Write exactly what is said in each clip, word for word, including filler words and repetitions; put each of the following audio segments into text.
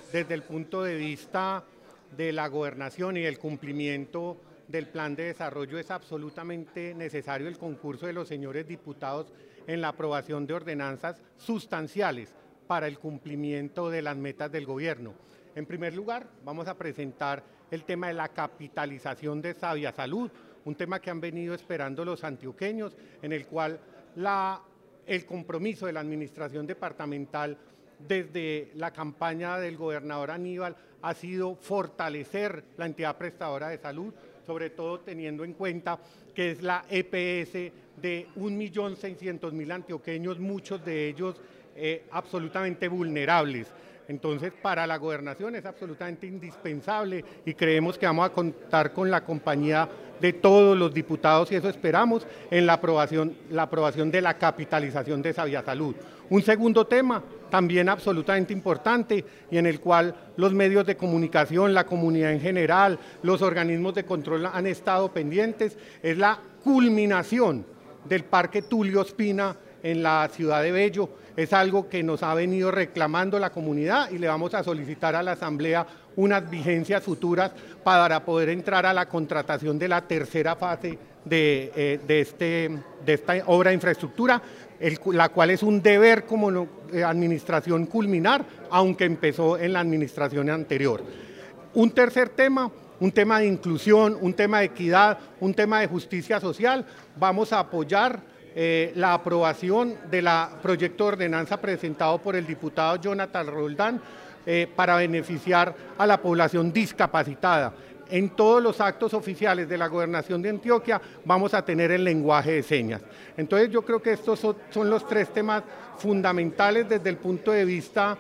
desde el punto de vista de la gobernación y el cumplimiento del plan de desarrollo es absolutamente necesario el concurso de los señores diputados en la aprobación de ordenanzas sustanciales para el cumplimiento de las metas del gobierno. En primer lugar, vamos a presentar el tema de la capitalización de Sabia Salud, un tema que han venido esperando los antioqueños, en el cual la, el compromiso de la administración departamental desde la campaña del gobernador Aníbal ha sido fortalecer la entidad prestadora de salud, sobre todo teniendo en cuenta que es la E P S de un millón seiscientos mil antioqueños, muchos de ellos eh, absolutamente vulnerables. Entonces, para la gobernación es absolutamente indispensable y creemos que vamos a contar con la compañía de todos los diputados y eso esperamos en la aprobación, la aprobación de la capitalización de Sabia Salud. Un segundo tema, también absolutamente importante y en el cual los medios de comunicación, la comunidad en general, los organismos de control han estado pendientes, es la culminación del Parque Tulio Ospina en la ciudad de Bello. Es algo que nos ha venido reclamando la comunidad y le vamos a solicitar a la Asamblea unas vigencias futuras para poder entrar a la contratación de la tercera fase de, eh, de, este, de esta obra de infraestructura, el, la cual es un deber como eh, administración culminar, aunque empezó en la administración anterior. Un tercer tema, un tema de inclusión, un tema de equidad, un tema de justicia social, vamos a apoyar Eh, la aprobación del proyecto de ordenanza presentado por el diputado Jonathan Roldán eh, para beneficiar a la población discapacitada. En todos los actos oficiales de la Gobernación de Antioquia vamos a tener el lenguaje de señas. Entonces yo creo que estos son, son los tres temas fundamentales desde el punto de vista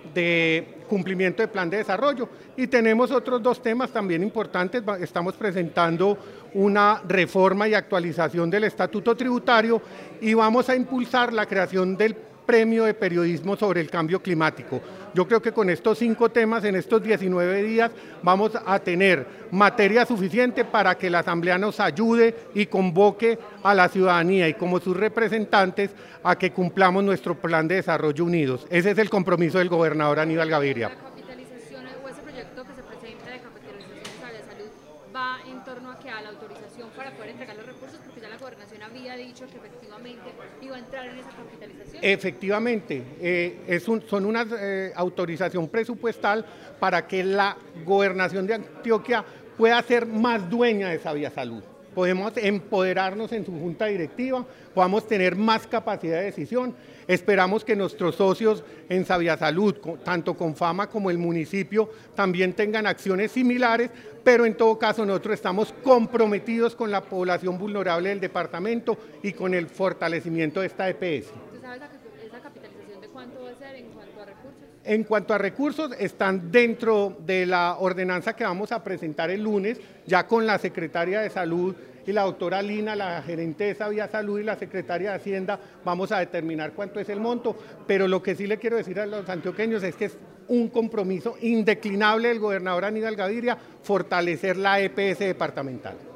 de cumplimiento del plan de desarrollo. Y tenemos otros dos temas también importantes. Estamos presentando una reforma y actualización del estatuto tributario y vamos a impulsar la creación del premio de periodismo sobre el cambio climático. Yo creo que con estos cinco temas, en estos diecinueve días, vamos a tener materia suficiente para que la Asamblea nos ayude y convoque a la ciudadanía y como sus representantes a que cumplamos nuestro plan de desarrollo unidos. Ese es el compromiso del gobernador Aníbal Gaviria. La capitalización o ese proyecto que se presenta de capitalización de Sabia Salud va en torno a que a la autorización para poder entregar los recursos, porque ya la gobernación había dicho que efectivamente iba a entrar en esa capitalización. Efectivamente, eh, es un, son una eh, autorización presupuestal para que la gobernación de Antioquia pueda ser más dueña de Sabia Salud. Podemos empoderarnos en su junta directiva, podamos tener más capacidad de decisión. Esperamos que nuestros socios en Sabia Salud, tanto Confama como el municipio, también tengan acciones similares, pero en todo caso nosotros estamos comprometidos con la población vulnerable del departamento y con el fortalecimiento de esta E P S. ¿Tú sabes esa capitalización de cuánto va a ser en cuanto a recursos? En cuanto a recursos, están dentro de la ordenanza que vamos a presentar el lunes, ya con la secretaria de Salud y la doctora Lina, la gerente de Sabia Salud y la secretaria de Hacienda, vamos a determinar cuánto es el monto, pero lo que sí le quiero decir a los antioqueños es que es un compromiso indeclinable del gobernador Aníbal Gaviria fortalecer la E P S departamental.